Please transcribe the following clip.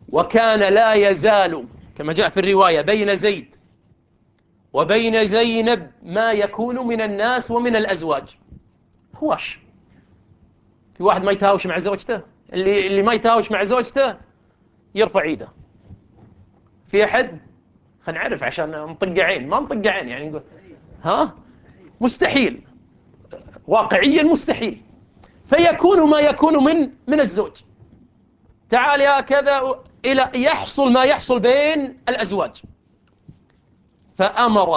وكان لا يزال كما جاء في الرواية بين زيد وبين زينب ما يكون من الناس ومن الأزواج. هواش في واحد ما يتهاوش مع زوجته؟ اللي ما يتهاوش مع زوجته يرفع ايده. في أحد؟ خلينا نعرف عشان نطق عين، ما نطق عين يعني نقول ها مستحيل، واقعيا مستحيل. فيكون ما يكون من الزوج، تعال يا كذا، إلى يحصل ما يحصل بين الأزواج. فأمر